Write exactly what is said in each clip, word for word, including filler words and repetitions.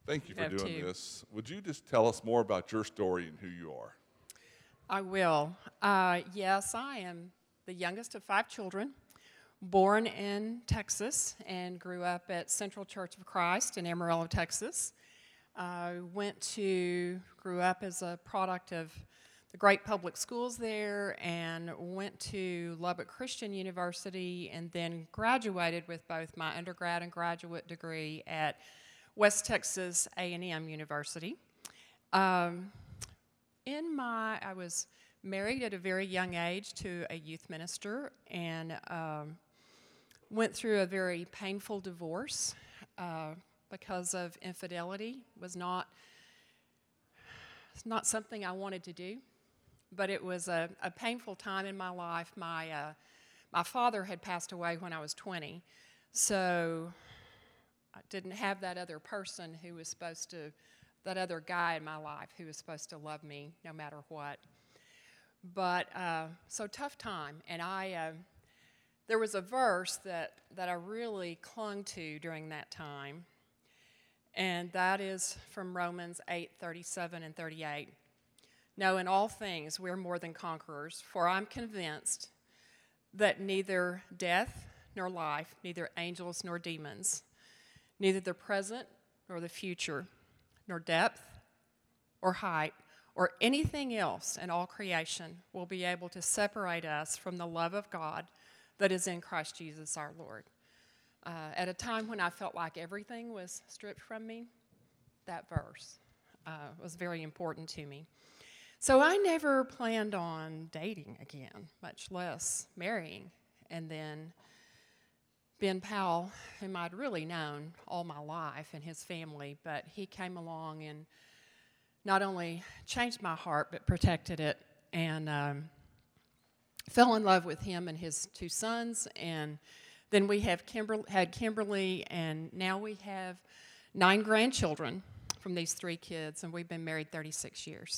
Thank you You for have doing two. this. Would you just tell us more about your story and who you are? I will. Uh, yes, I am the youngest of five children, born in Texas and grew up at Central Church of Christ in Amarillo, Texas. I went to, grew up as a product of the great public schools there and went to Lubbock Christian University and then graduated with both my undergrad and graduate degree at West Texas A and M University. Um, in my, I was married at a very young age to a youth minister and um, went through a very painful divorce uh, because of infidelity. It was not, it's not something I wanted to do, but it was a, a painful time in my life. My, uh, my father had passed away when I was twenty, so I didn't have that other person who was supposed to, that other guy in my life who was supposed to love me no matter what. But, uh, so tough time, and I, uh, there was a verse that, that I really clung to during that time, and that is from Romans eight, thirty-seven and thirty-eight. No, in all things we're more than conquerors, for I'm convinced that neither death nor life, neither angels nor demons, neither the present nor the future, nor depth or height, or anything else in all creation will be able to separate us from the love of God that is in Christ Jesus our Lord. Uh, at a time when I felt like everything was stripped from me, that verse uh, was very important to me. So I never planned on dating again, much less marrying. And then Ben Powell, whom I'd really known all my life, and his family, but he came along and not only changed my heart, but protected it, and um, fell in love with him and his two sons. And then we have Kimber- had Kimberly, and now we have nine grandchildren from these three kids, and we've been married thirty-six years.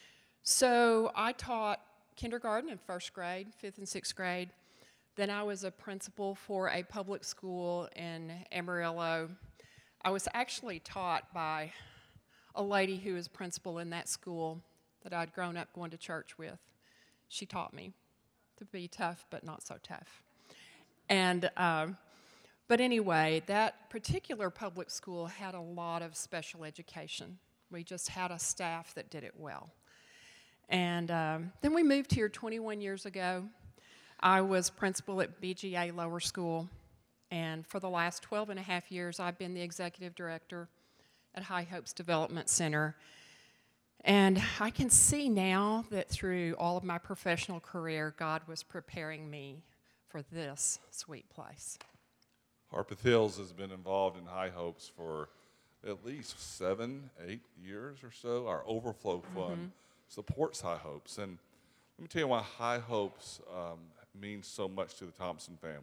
So I taught kindergarten and first grade, fifth and sixth grade. Then I was a principal for a public school in Amarillo. I was actually taught by a lady who was principal in that school that I'd grown up going to church with. She taught me to be tough, but not so tough. And, um, but anyway, that particular public school had a lot of special education. We just had a staff that did it well. And um, then we moved here twenty-one years ago. I was principal at B G A Lower School, and for the last twelve and a half years, I've been the executive director at High Hopes Development Center. And I can see now that through all of my professional career, God was preparing me for this sweet place. Harpeth Hills has been involved in High Hopes for at least seven, eight years or so. Our Overflow Fund mm-hmm. supports High Hopes. And let me tell you why High Hopes um, means so much to the Thompson family.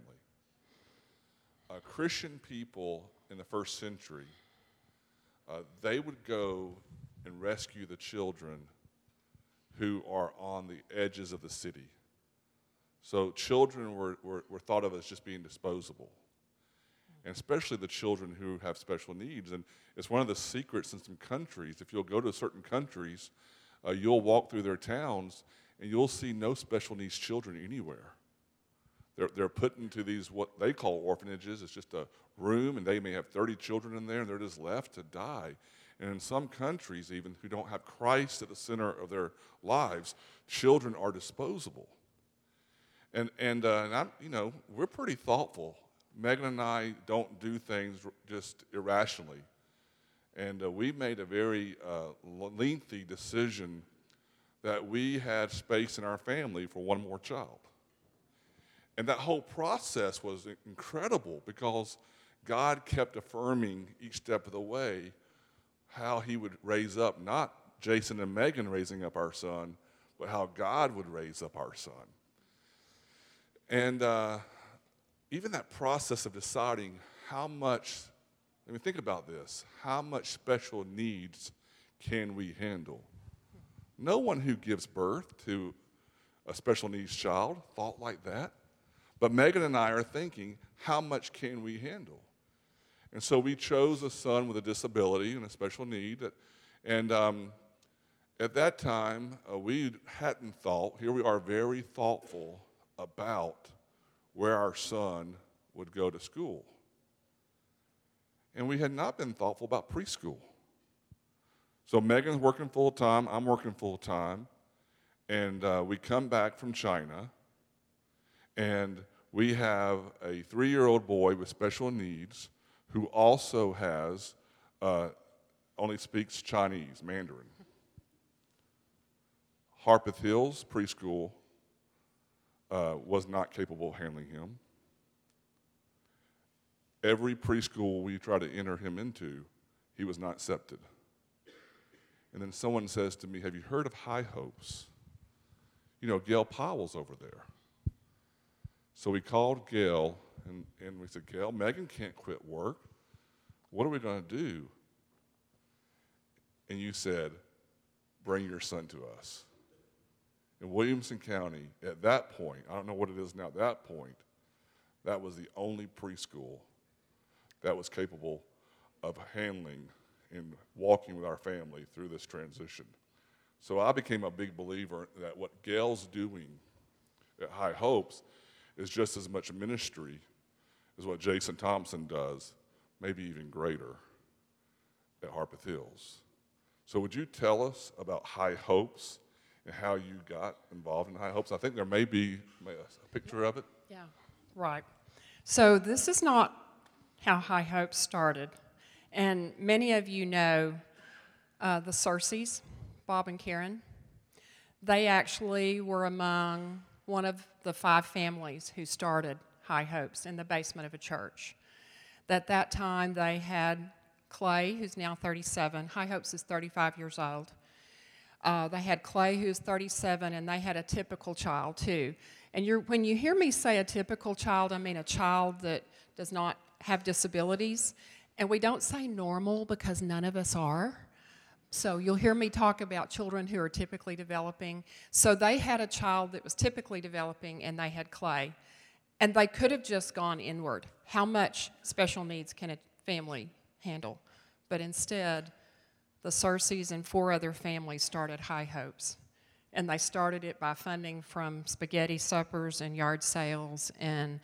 Uh, Christian people in the first century, uh, they would go and rescue the children who are on the edges of the city. So children were, were, were thought of as just being disposable, and especially the children who have special needs. And it's one of the secrets in some countries. If you'll go to certain countries, uh, you'll walk through their towns, and you'll see no special needs children anywhere. They're, they're put into these, what they call orphanages. It's just a room, and they may have thirty children in there, and they're just left to die. And in some countries, even, who don't have Christ at the center of their lives, children are disposable. And, and, uh, and I'm, you know, we're pretty thoughtful. Megan and I don't do things just irrationally. And uh, we made a very uh, lengthy decision that we had space in our family for one more child. And that whole process was incredible because God kept affirming each step of the way how he would raise up, not Jason and Megan raising up our son, but how God would raise up our son. And uh, even that process of deciding how much, I mean, think about this, how much special needs can we handle? No one who gives birth to a special needs child thought like that. But Megan and I are thinking, how much can we handle? And so we chose a son with a disability and a special need. That, and um, at that time, uh, we hadn't thought, here we are very thoughtful about where our son would go to school. And we had not been thoughtful about preschool. So Megan's working full-time, I'm working full-time, and uh, we come back from China, and we have a three-year-old boy with special needs who also has, uh, only speaks Chinese, Mandarin. Harpeth Hills preschool uh, was not capable of handling him. Every preschool we tried to enter him into, he was not accepted. And then someone says to me, have you heard of High Hopes? You know, Gail Powell's over there. So we called Gail, and, and we said, Gail, Megan can't quit work. What are we going to do? And you said, bring your son to us. In Williamson County, at that point, I don't know what it is now, at that point, that was the only preschool that was capable of handling and walking with our family through this transition. So I became a big believer that what Gail's doing at High Hopes is just as much ministry as what Jason Thompson does, maybe even greater, at Harpeth Hills. So would you tell us about High Hopes and how you got involved in High Hopes? I think there may be a picture of it. Yeah, right. So this is not how High Hopes started. And many of you know uh, the Cersei's, Bob and Karen. They actually were among one of the five families who started High Hopes in the basement of a church. At that time, they had Clay, who's now thirty-seven. High Hopes is thirty-five years old. Uh, they had Clay, who's thirty-seven, and they had a typical child, too. And you're, when you hear me say a typical child, I mean a child that does not have disabilities. And we don't say normal because none of us are. So you'll hear me talk about children who are typically developing. So they had a child that was typically developing, and they had Clay. And they could have just gone inward. How much special needs can a family handle? But instead, the Cersei's and four other families started High Hopes. And they started it by funding from spaghetti suppers and yard sales. And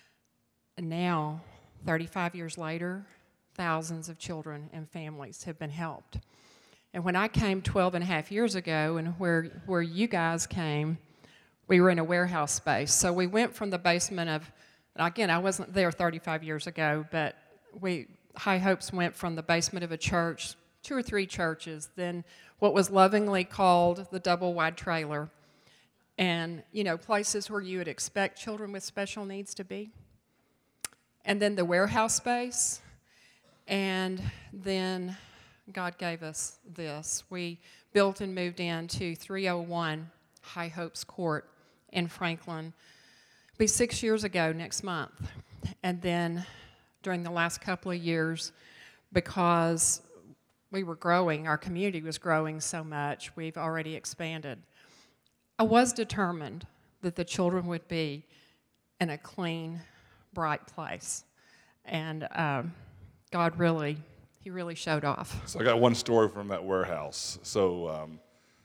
now, thirty-five years later, thousands of children and families have been helped. And when I came twelve and a half years ago, and where, where you guys came, we were in a warehouse space. So we went from the basement of, again, I wasn't there thirty-five years ago, but we, High Hopes went from the basement of a church, two or three churches, then what was lovingly called the double-wide trailer, and, you know, places where you would expect children with special needs to be. And then the warehouse space, and then God gave us this. We built and moved into three oh one High Hopes Court in Franklin. It'll be six years ago next month. And then during the last couple of years, because we were growing, our community was growing so much, we've already expanded. I was determined that the children would be in a clean, bright place. And um, God really, he really showed off. So I got one story from that warehouse. So um,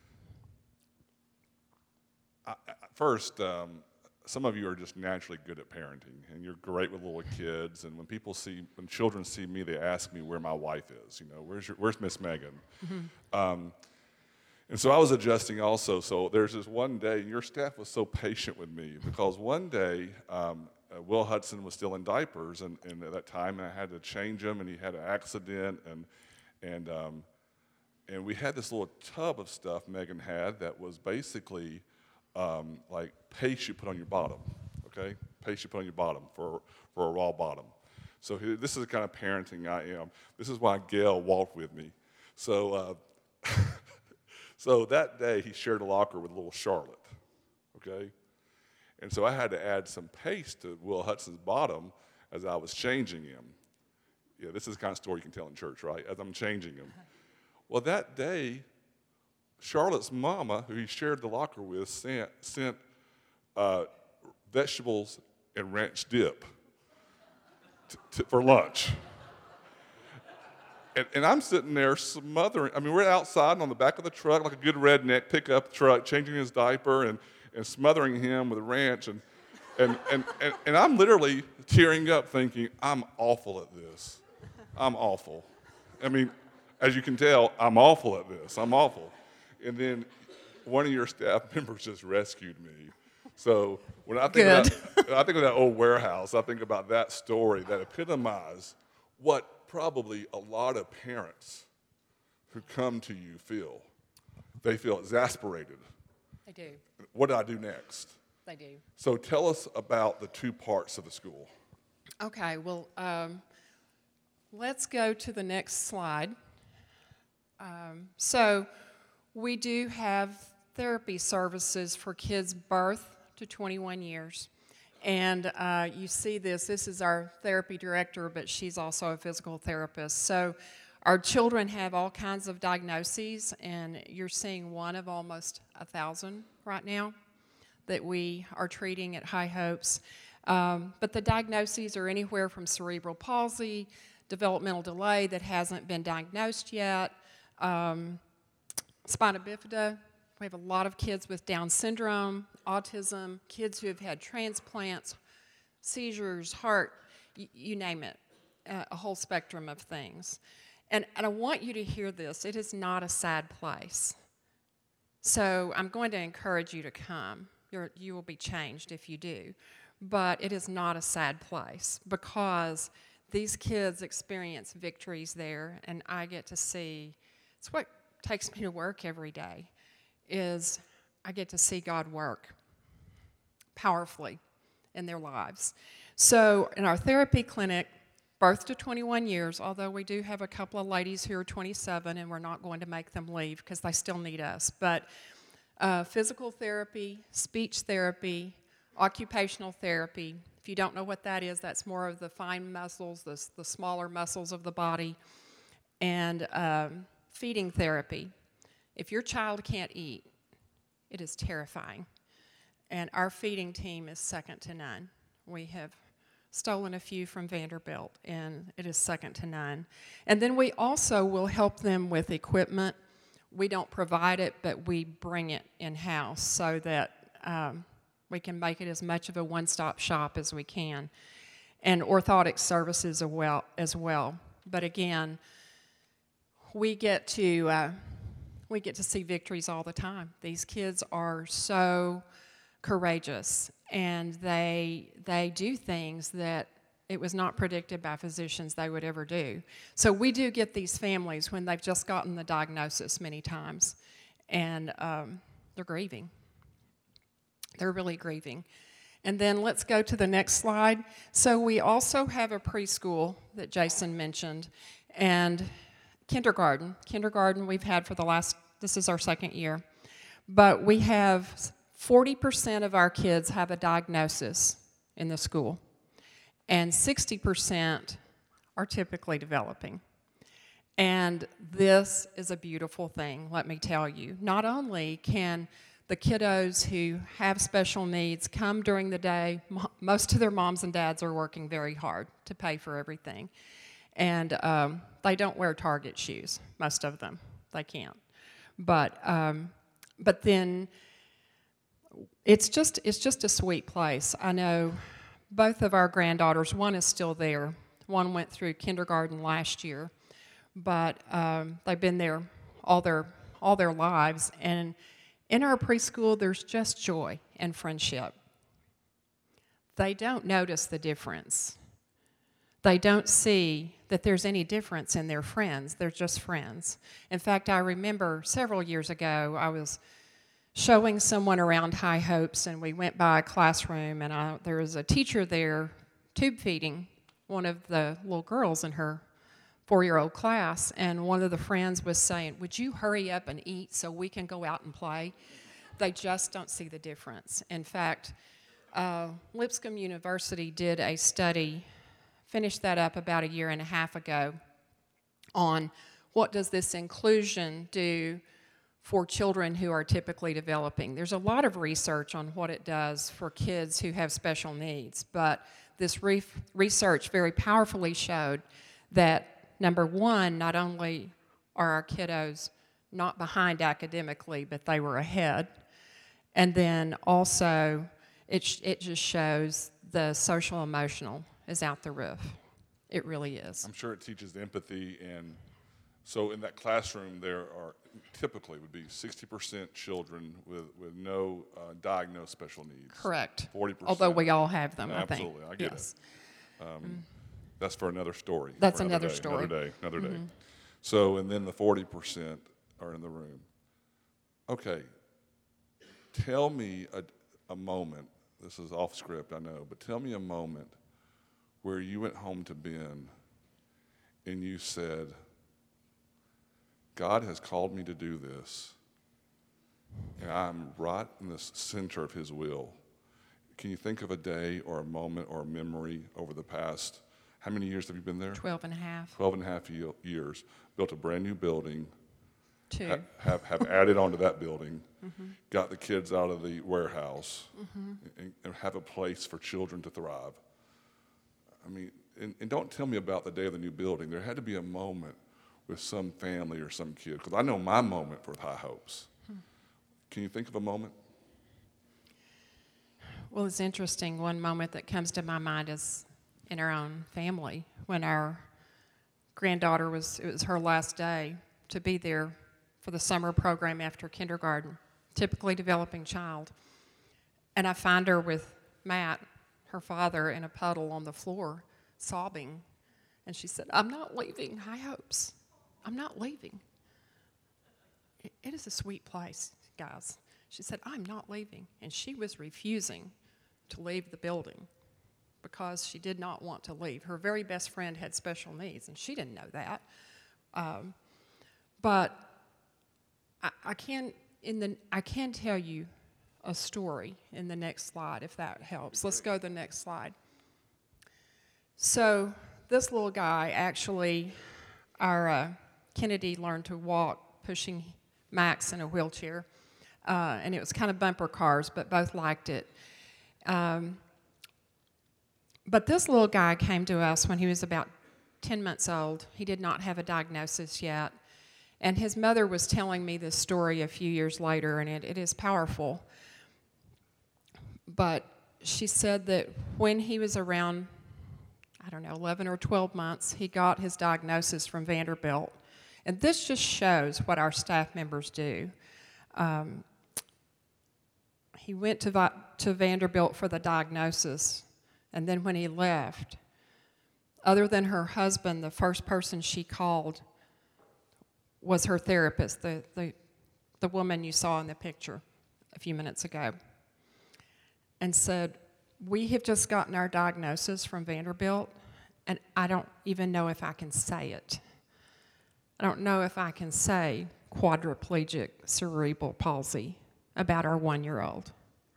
I, I, first, um, some of you are just naturally good at parenting, and you're great with little kids. And when people see, when children see me, they ask me where my wife is. You know, where's your, where's Miss Megan? Mm-hmm. um, and so I was adjusting also. So there's this one day, and your staff was so patient with me because one day um, uh, Will Hudson was still in diapers, and, and at that time, and I had to change him, and he had an accident, and and um, and we had this little tub of stuff Megan had that was basically um, like paste you put on your bottom, okay? Paste you put on your bottom for for a raw bottom. So he, this is the kind of parenting I am. This is why Gail walked with me. So uh, so that day he shared a locker with little Charlotte, okay? And so I had to add some paste to Will Hudson's bottom as I was changing him. Yeah, this is the kind of story you can tell in church, right? As I'm changing him. Well, that day, Charlotte's mama, who he shared the locker with, sent, sent uh, vegetables and ranch dip t- t- for lunch. and, and I'm sitting there smothering. I mean, we're outside on the back of the truck like a good redneck pickup truck, changing his diaper and, and smothering him with a wrench. And, and, and, and, and I'm literally tearing up thinking, I'm awful at this. I'm awful. I mean, as you can tell, I'm awful at this. I'm awful. And then one of your staff members just rescued me. So when I think, Good. about, I think of that old warehouse, I think about that story that epitomized what probably a lot of parents who come to you feel. They feel exasperated. They do. What do I do next? They do. So tell us about the two parts of the school. Okay, well, um, let's go to the next slide. Um, so we do have therapy services for kids birth to twenty-one years. And uh, you see this, this is our therapy director, but she's also a physical therapist. So our children have all kinds of diagnoses, and you're seeing one of almost a thousand right now that we are treating at High Hopes. Um, but the diagnoses are anywhere from cerebral palsy, developmental delay that hasn't been diagnosed yet, um, spina bifida. We have a lot of kids with Down syndrome, autism, kids who have had transplants, seizures, heart, y- you name it, uh, a whole spectrum of things. And, and I want you to hear this. It is not a sad place. So I'm going to encourage you to come. You're, you will be changed if you do. But it is not a sad place because these kids experience victories there, and I get to see, it's what takes me to work every day, is I get to see God work powerfully in their lives. So in our therapy clinic, birth to twenty-one years, although we do have a couple of ladies who are twenty-seven, and we're not going to make them leave because they still need us, but uh, physical therapy, speech therapy, occupational therapy. If you don't know what that is, that's more of the fine muscles, the, the smaller muscles of the body, and um, feeding therapy. If your child can't eat, it is terrifying. And our feeding team is second to none. We have stolen a few from Vanderbilt, and it is second to none. And then we also will help them with equipment. We don't provide it, but we bring it in-house so that um, we can make it as much of a one-stop shop as we can. And orthotic services as well. As well. But again, we get to... Uh, We get to see victories all the time. These kids are so courageous, and they they do things that it was not predicted by physicians they would ever do. So we do get these families when they've just gotten the diagnosis many times, and um, they're grieving. They're really grieving. And then let's go to the next slide. So we also have a preschool that Jason mentioned, and kindergarten. Kindergarten we've had for the last, this is our second year. But we have forty percent of our kids have a diagnosis in the school, and sixty percent are typically developing. And this is a beautiful thing, let me tell you. Not only can the kiddos who have special needs come during the day, most of their moms and dads are working very hard to pay for everything. And um, they don't wear Target shoes, most of them. They can't. But um, but then it's just it's just a sweet place. I know both of our granddaughters, one is still there. One went through kindergarten last year, but um, they've been there all their all their lives. And in our preschool, there's just joy and friendship. They don't notice the difference. They don't see that there's any difference in their friends. They're just friends. In fact, I remember several years ago, I was showing someone around High Hopes, and we went by a classroom, and I, there was a teacher there tube feeding one of the little girls in her four-year-old class, and one of the friends was saying, "Would you hurry up and eat so we can go out and play?" They just don't see the difference. In fact, uh, Lipscomb University did a study, finished that up about a year and a half ago, on what does this inclusion do for children who are typically developing. There's a lot of research on what it does for kids who have special needs, but this re- research very powerfully showed that number one, not only are our kiddos not behind academically, but they were ahead. And then also, it, sh- it just shows the social emotional is out the roof. It really is. I'm sure it teaches empathy. And so in that classroom, there are typically would be sixty percent children with, with no uh, diagnosed special needs. Correct. forty percent. Although we all have them, I think. Absolutely, I get yes. it. Um, mm. That's for another story. That's another, another day, story. Another day, another mm-hmm. day. So, and then the forty percent are in the room. Okay, tell me a, a moment, this is off script, I know, but tell me a moment where you went home to Ben and you said, God has called me to do this, and I'm right in the center of his will. Can you think of a day or a moment or a memory over the past, how many years have you been there? Twelve and a half. Twelve and a half years. Built a brand new building. Two. Ha- have, have added onto that building. Mm-hmm. Got the kids out of the warehouse. Mm-hmm. And, and have a place for children to thrive. I mean, and, and don't tell me about the day of the new building. There had to be a moment with some family or some kid, because I know my moment for High Hopes. Hmm. Can you think of a moment? Well, it's interesting. One moment that comes to my mind is in our own family when our granddaughter was, it was her last day to be there for the summer program after kindergarten, typically developing child. And I find her with Matt, her father, in a puddle on the floor, sobbing. And she said, I'm not leaving High Hopes. I'm not leaving. It, it is a sweet place, guys. She said, I'm not leaving. And she was refusing to leave the building because she did not want to leave. Her very best friend had special needs, and she didn't know that. Um, but I, I can in the I can tell you a story in the next slide, if that helps. Let's go to the next slide. So this little guy, actually, our uh, Kennedy learned to walk pushing Max in a wheelchair, uh, and it was kind of bumper cars, but both liked it. Um, but this little guy came to us when he was about ten months old. He did not have a diagnosis yet. And his mother was telling me this story a few years later, and it, it is powerful. But she said that when he was around, I don't know, eleven or twelve months, he got his diagnosis from Vanderbilt. And this just shows what our staff members do. Um, he went to, Vi- to Vanderbilt for the diagnosis, and then when he left, other than her husband, the first person she called was her therapist, the, the, the woman you saw in the picture a few minutes ago, and said, we have just gotten our diagnosis from Vanderbilt, and I don't even know if I can say it. I don't know if I can say quadriplegic cerebral palsy about our one-year-old.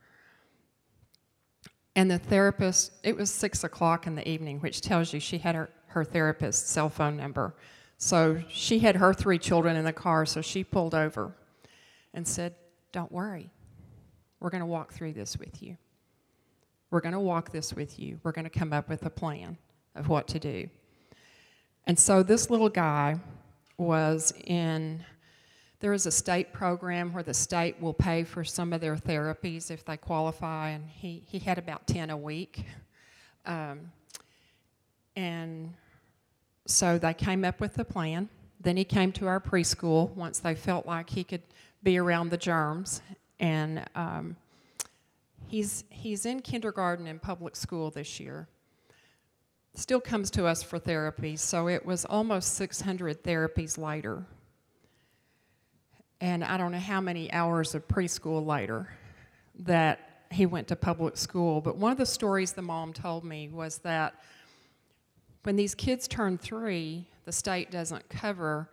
And the therapist, it was six o'clock in the evening, which tells you she had her, her therapist's cell phone number. So she had her three children in the car, so she pulled over and said, don't worry, we're going to walk through this with you. We're going to walk this with you. We're going to come up with a plan of what to do. And so this little guy was in, there is a state program where the state will pay for some of their therapies if they qualify, and he, he had about ten a week. Um, and so they came up with a plan. Then he came to our preschool once they felt like he could be around the germs. And um, he's, he's in kindergarten and public school this year. Still comes to us for therapy, so it was almost six hundred therapies later. And I don't know how many hours of preschool later that he went to public school. But one of the stories the mom told me was that when these kids turn three, the state doesn't cover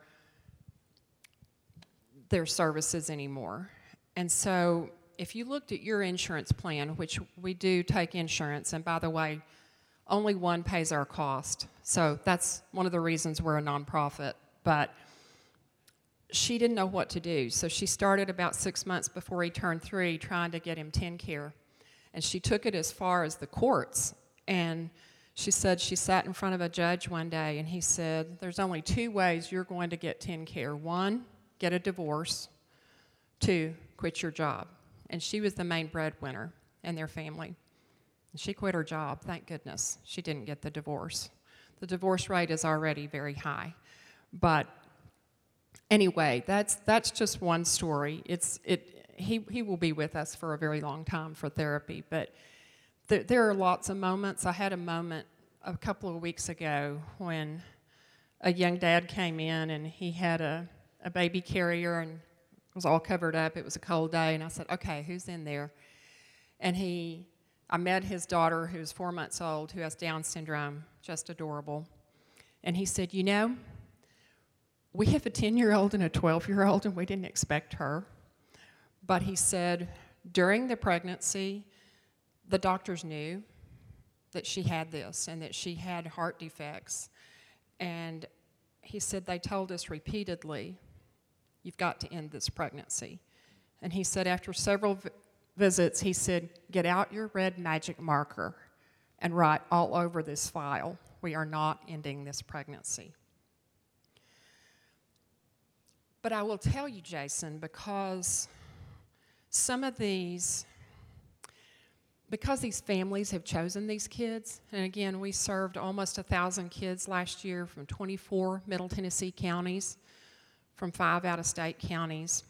their services anymore. And so if you looked at your insurance plan, which we do take insurance, and by the way, only one pays our cost. So that's one of the reasons we're a nonprofit. But she didn't know what to do. So she started about six months before he turned three trying to get him TennCare. And she took it as far as the courts. And She said she sat in front of a judge one day and he said, there's only two ways you're going to get TennCare. One, get a divorce. Two, quit your job. And she was the main breadwinner in their family. And she quit her job, thank goodness. She didn't get the divorce. The divorce rate is already very high. But anyway, that's that's just one story. It's it he he will be with us for a very long time for therapy, but th- there are lots of moments. I had a moment a couple of weeks ago when a young dad came in and he had a, a baby carrier and was all covered up. It was a cold day, and I said, okay, who's in there? And he, I met his daughter, who's four months old, who has Down syndrome, just adorable. And he said, you know, we have a ten-year-old and a twelve-year-old, and we didn't expect her. But he said, during the pregnancy, the doctors knew that she had this and that she had heart defects. And he said, they told us repeatedly, you've got to end this pregnancy. And he said, after several vi- visits, he said, get out your red magic marker and write all over this file, we are not ending this pregnancy. But I will tell you, Jason, because some of these, because these families have chosen these kids, and again, we served almost a thousand kids last year from twenty-four Middle Tennessee counties, from five out-of-state counties.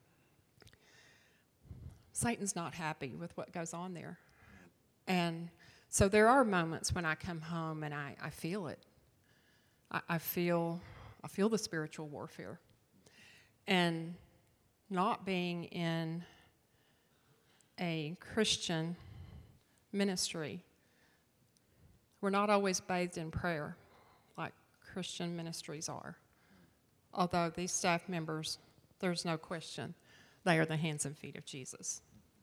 Satan's not happy with what goes on there. And so there are moments when I come home and I, I feel it. I, I feel I feel the spiritual warfare. And not being in a Christian ministry, we're not always bathed in prayer like Christian ministries are. Although these staff members, there's no question, they are the hands and feet of Jesus.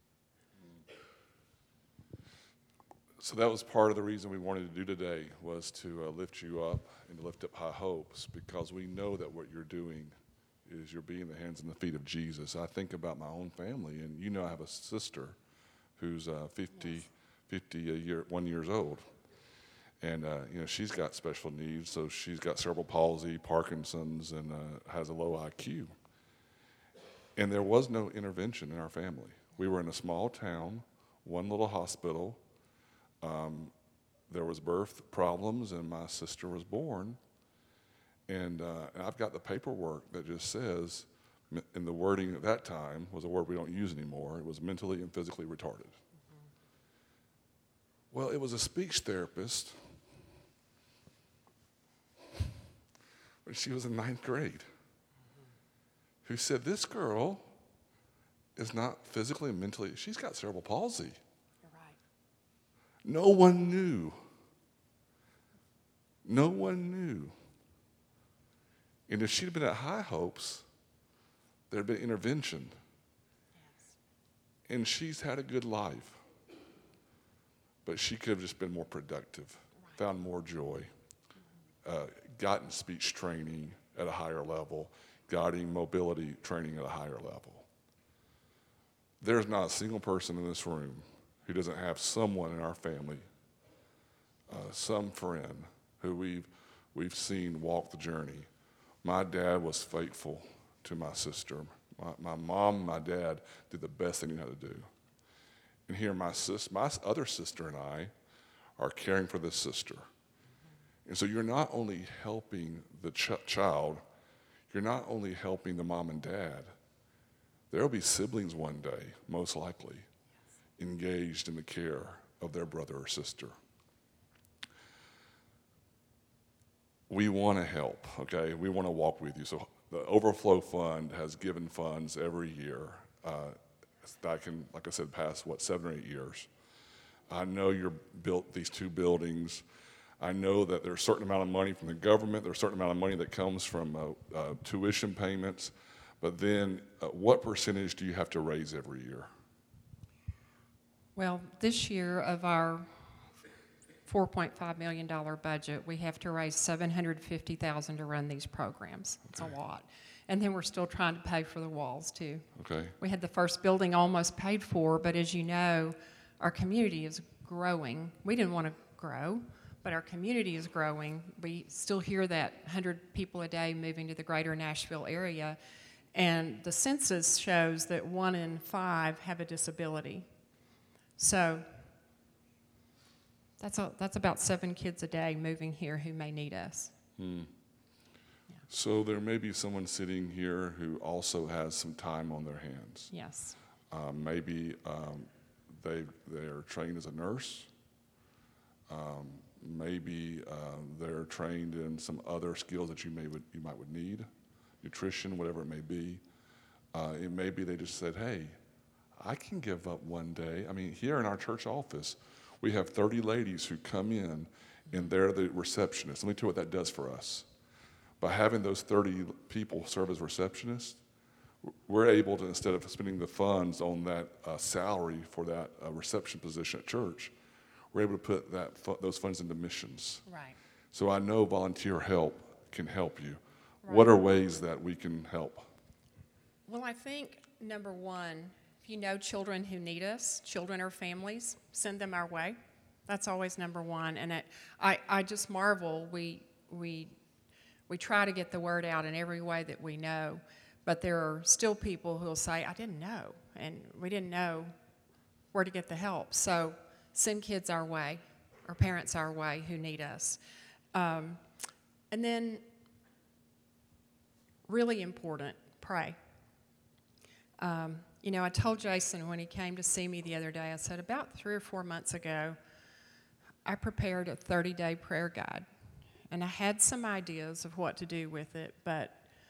So that was part of the reason we wanted to do today, was to uh, lift you up and to lift up high hopes, because we know that what you're doing is you're being the hands and the feet of Jesus. I think about my own family, and you know I have a sister who's uh, fifty, yes. fifty a year, one years old. And, uh, you know, she's got special needs, so she's got cerebral palsy, Parkinson's, and uh, has a low I Q. And there was no intervention in our family. We were in a small town, one little hospital. Um, there was birth problems, and my sister was born. And, uh, and I've got the paperwork that just says, and the wording at that time was a word we don't use anymore. It was mentally and physically retarded. Mm-hmm. Well, it was a speech therapist when she was in ninth grade mm-hmm. who said, this girl is not physically and mentally, she's got cerebral palsy. You're right. No one knew. No one knew. And if she'd been at High Hopes, there'd been intervention. Yes. And she's had a good life. But she could have just been more productive, right. found more joy, mm-hmm. uh, gotten speech training at a higher level, gotten mobility training at a higher level. There's not a single person in this room who doesn't have someone in our family, uh, some friend who we've, we've seen walk the journey. My dad was faithful to my sister. My, my mom and my dad did the best they knew how to do. And here my sis, my other sister and I are caring for this sister. Mm-hmm. And so you're not only helping the ch- child, you're not only helping the mom and dad. There will be siblings one day, most likely, yes. engaged in the care of their brother or sister. We want to help, okay? We want to walk with you. So the Overflow Fund has given funds every year. Uh, back in, like I said, past, what, seven or eight years. I know you're built these two buildings. I know that there's a certain amount of money from the government. There's a certain amount of money that comes from uh, uh, tuition payments. But then uh, what percentage do you have to raise every year? Well, this year of our four point five million dollars budget, we have to raise seven hundred fifty thousand dollars to run these programs. It's okay. a lot. And then we're still trying to pay for the walls, too. Okay. We had the first building almost paid for, but as you know, our community is growing. We didn't want to grow, but our community is growing. We still hear that one hundred people a day moving to the greater Nashville area, and the census shows that one in five have a disability. So that's, a, that's about seven kids a day moving here who may need us. Hmm. Yeah. So there may be someone sitting here who also has some time on their hands. Yes. Um, maybe um, they they're trained as a nurse. Um, maybe uh, they're trained in some other skills that you may would, you might would need, nutrition, whatever it may be. Uh, it may be they just said, "Hey, I can give up one day." I mean, here in our church office, we have thirty ladies who come in, and they're the receptionists. Let me tell you what that does for us. By having those thirty people serve as receptionists, we're able to, instead of spending the funds on that uh, salary for that uh, reception position at church, we're able to put that fu- those funds into missions. Right. So I know volunteer help can help you. Right. What are ways that we can help? Well, I think, number one, if you know children who need us, children or families, send them our way. That's always number one. And it, I, I just marvel. We, we, we try to get the word out in every way that we know, but there are still people who will say, "I didn't know," and we didn't know where to get the help. So send kids our way, or parents our way who need us. Um, and then, really important, pray. Um, you know, I told Jason when he came to see me the other day, I said, about three or four months ago, I prepared a thirty-day prayer guide. And I had some ideas of what to do with it, but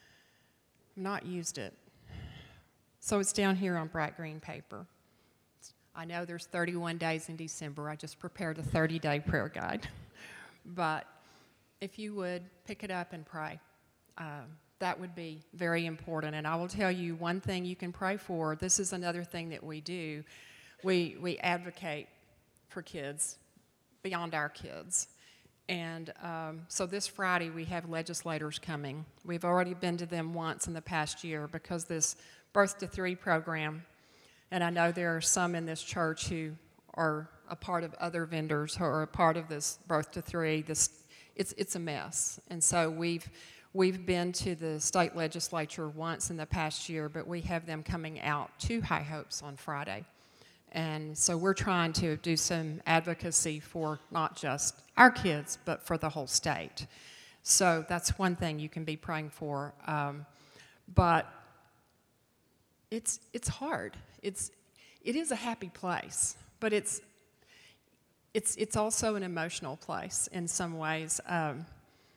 not used it. So it's down here on bright green paper. I know there's thirty-one days in December. I just prepared a thirty-day prayer guide. But if you would, pick it up and pray. Um, that would be very important. And I will tell you one thing you can pray for. This is another thing that we do. We, we advocate for kids beyond our kids. And um, so this Friday we have legislators coming. We've already been to them once in the past year because this Birth to Three program, and I know there are some in this church who are a part of other vendors who are a part of this Birth to Three. This, it's, it's a mess. And so we've, we've been to the state legislature once in the past year, but we have them coming out to High Hopes on Friday. And so we're trying to do some advocacy for not just our kids, but for the whole state. So that's one thing you can be praying for. Um, but it's it's hard. It's it is a happy place, but it's it's it's also an emotional place in some ways. Um,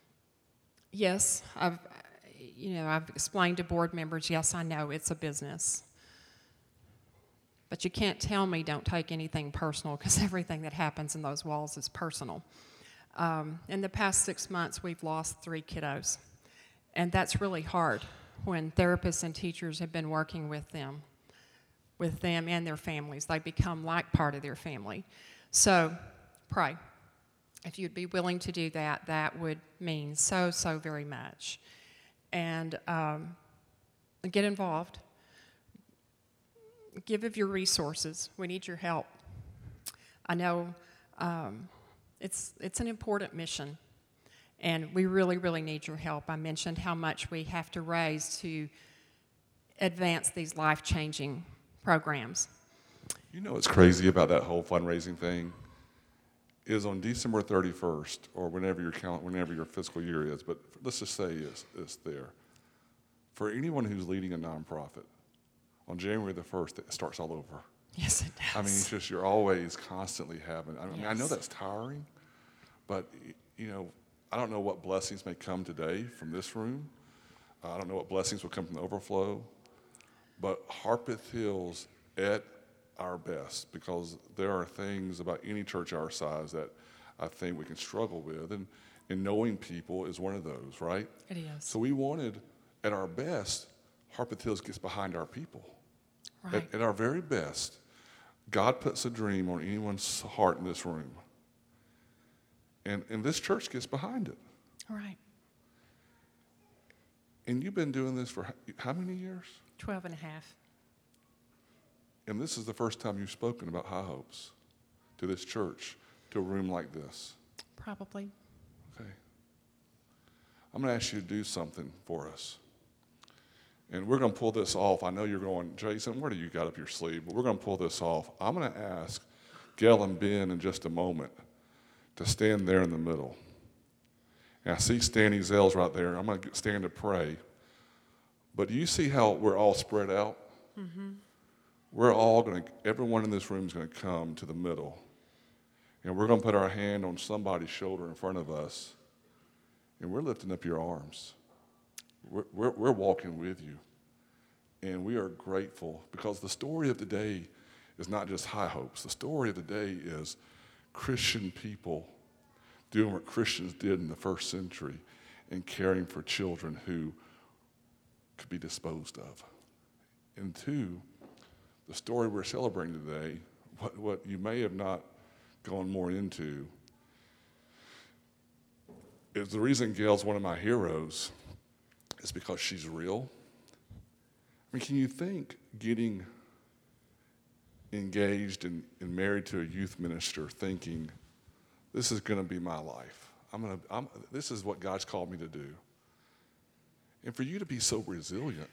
yes, I've you know I've explained to board members. Yes, I know it's a business. But you can't tell me don't take anything personal, because everything that happens in those walls is personal. Um, in the past six months, we've lost three kiddos. And that's really hard when therapists and teachers have been working with them, with them and their families. They become like part of their family. So pray. If you'd be willing to do that, that would mean so, so very much. And um, get involved. Give of your resources. We need your help. I know um, it's it's an important mission, and we really, really need your help. I mentioned how much we have to raise to advance these life-changing programs. You know what's crazy about that whole fundraising thing is on December thirty-first, or whenever your count, whenever your fiscal year is, but let's just say it's, it's there. For anyone who's leading a nonprofit, on January the first, it starts all over. Yes, it does. I mean, it's just you're always constantly having, I mean, Yes. I know that's tiring, but, you know, I don't know what blessings may come today from this room. Uh, I don't know what blessings will come from the overflow, but Harpeth Hills at our best, because there are things about any church our size that I think we can struggle with, and, and knowing people is one of those, right? It is. So we wanted, at our best, Harpeth Hills gets behind our people. Right. At, at our very best, God puts a dream on anyone's heart in this room. And, and this church gets behind it. Right. And you've been doing this for how, how many years? Twelve and a half. And this is the first time you've spoken about High Hopes to this church, to a room like this. Probably. Okay. I'm going to ask you to do something for us. And we're going to pull this off. I know you're going, Jason, what do you got up your sleeve? But we're going to pull this off. I'm going to ask Gail and Ben in just a moment to stand there in the middle. And I see Stanley Zales right there. I'm going to stand to pray. But do you see how we're all spread out? Mm-hmm. We're all going to, everyone in this room is going to come to the middle. And we're going to put our hand on somebody's shoulder in front of us. And we're lifting up your arms. We're, we're, we're walking with you. And we are grateful because the story of the day is not just High Hopes. The story of the day is Christian people doing what Christians did in the first century and caring for children who could be disposed of. And two, the story we're celebrating today, what, what you may have not gone more into, is the reason Gail's one of my heroes is because she's real. I mean, can you think getting engaged and, and married to a youth minister thinking, this is going to be my life. I'm going to, I'm, this is what God's called me to do. And for you to be so resilient.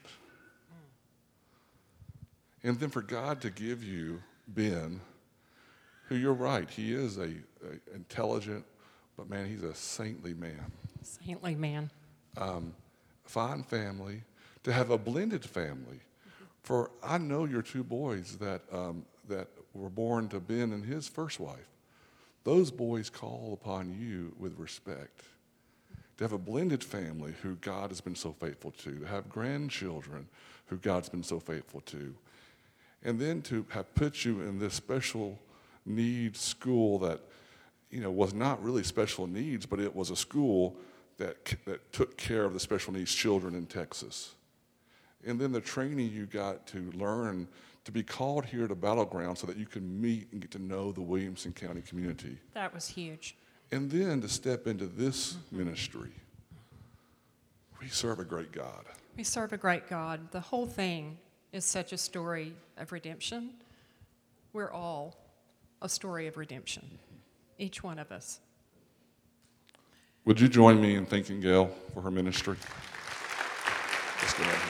And then for God to give you Ben, who you're right, he is a, a intelligent, but man, he's a saintly man. Saintly man. Um, fine family, to have a blended family. For I know your two boys that um, that were born to Ben and his first wife. Those boys call upon you with respect. To have a blended family who God has been so faithful to. To have grandchildren who God's been so faithful to. And then to have put you in this special needs school that, you know, was not really special needs, but it was a school that that took care of the special needs children in Texas. And then the training you got to learn to be called here to Battleground so that you can meet and get to know the Williamson County community. That was huge. And then to step into this mm-hmm. ministry. We serve a great God. We serve a great God. The whole thing is such a story of redemption. We're all a story of redemption, each one of us. Would you join me in thanking Gail for her ministry? Let's go ahead.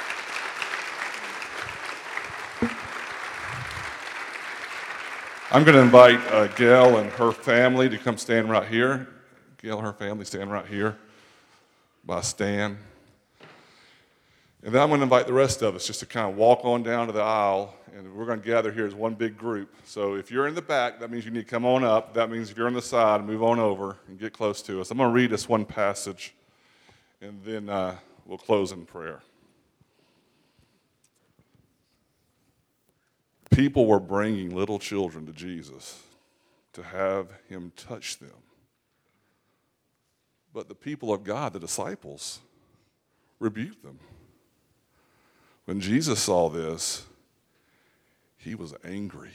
I'm going to invite uh, Gail and her family to come stand right here. Gail and her family stand right here by Stan. And then I'm going to invite the rest of us just to kind of walk on down to the aisle, and we're going to gather here as one big group. So if you're in the back, that means you need to come on up. That means if you're on the side, move on over and get close to us. I'm going to read us one passage, and then uh, we'll close in prayer. People were bringing little children to Jesus to have him touch them. But the people of God, the disciples, rebuked them. When Jesus saw this, he was angry.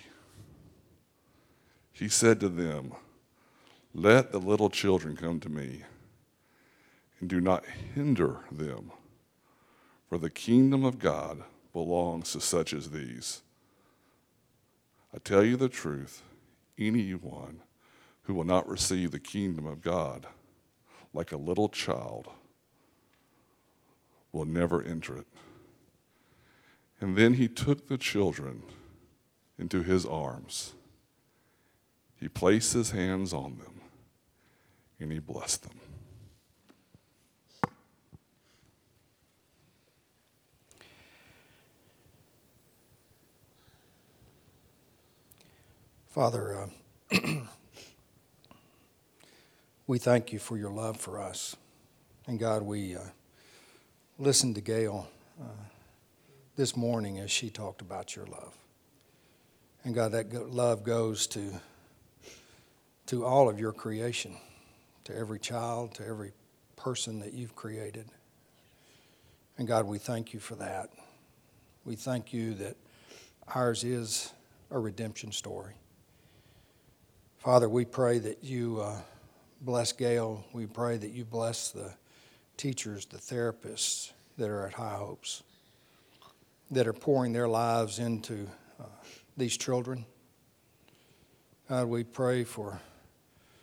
He said to them, "Let the little children come to me, and do not hinder them, for the kingdom of God belongs to such as these. I tell you the truth, anyone who will not receive the kingdom of God like a little child will never enter it." And then he took the children into his arms. He placed his hands on them, and he blessed them. Father, uh, we thank you for your love for us. And God, we uh, listened to Gail uh, this morning as she talked about your love. And God, that go- love goes to, to all of your creation, to every child, to every person that you've created. And God, we thank you for that. We thank you that ours is a redemption story. Father, we pray that you uh, bless Gail. We pray that you bless the teachers, the therapists that are at High Hopes, that are pouring their lives into uh, these children. God, we pray for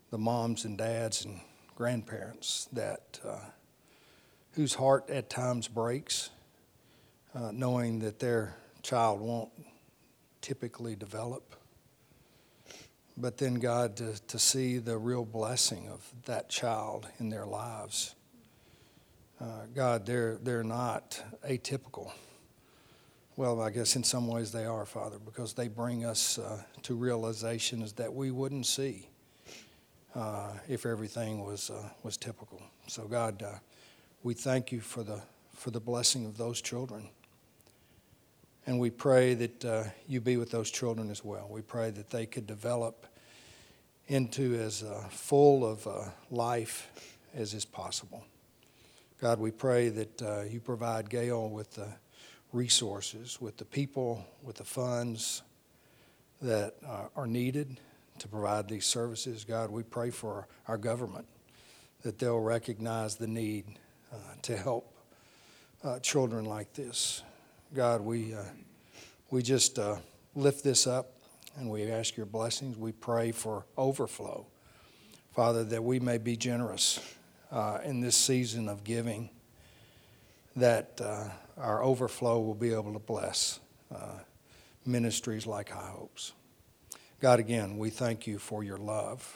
the moms and dads and grandparents that uh, whose heart at times breaks, uh, knowing that their child won't typically develop. But then, God, to, to see the real blessing of that child in their lives. Uh, God, they're, they're not atypical. Well, I guess in some ways they are, Father, because they bring us uh, to realizations that we wouldn't see uh, if everything was uh, was typical. So, God, uh, we thank you for the for the blessing of those children. And we pray that uh, you be with those children as well. We pray that they could develop into as uh, full of uh, life as is possible. God, we pray that uh, you provide Gail with the resources, with the people, with the funds that uh, are needed to provide these services. God, we pray for our government, that they'll recognize the need uh, to help uh, children like this. God, we uh, we just uh, lift this up and we ask your blessings. We pray for overflow, Father, that we may be generous uh, in this season of giving, that uh, our overflow will be able to bless uh, ministries like High Hopes. God, again, we thank you for your love.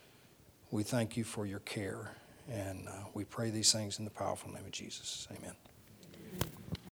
We thank you for your care. And uh, we pray these things in the powerful name of Jesus. Amen.